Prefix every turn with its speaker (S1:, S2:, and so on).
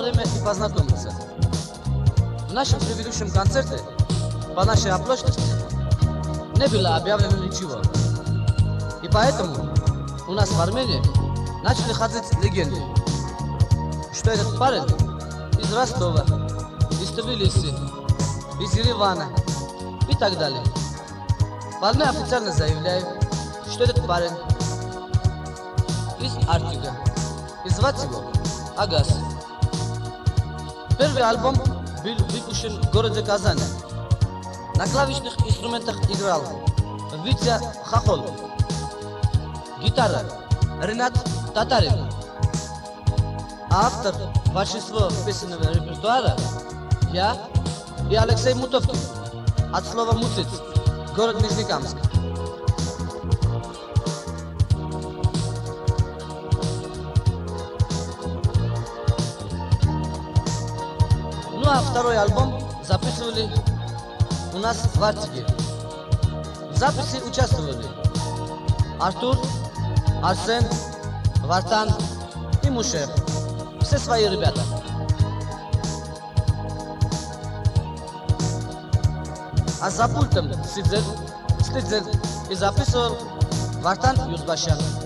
S1: время и познакомиться. В нашем предыдущем концерте по нашей оплошности не было объявлено ничего. И поэтому у нас в Армении начали ходить легенды, что этот парень из Ростова, из Тбилиси, из Еревана и так далее. Вполне официально заявляю, что этот парень из Арктика, и звать его Агас. Первый альбом был выпущен в городе Казани. На клавишных инструментах играл Витя Хохол, гитара Ренат Татарин, а автор большинства песенного репертуара я и Алексей Мутовкин, от слова «мутить», город Нижнекамск. Ну а второй альбом записывали у нас в Арктике. В записи участвовали Артур, Арсен, Вартан и Мушер. Все свои ребята. А за пультом сидел и записывал Вартан Юзбашян.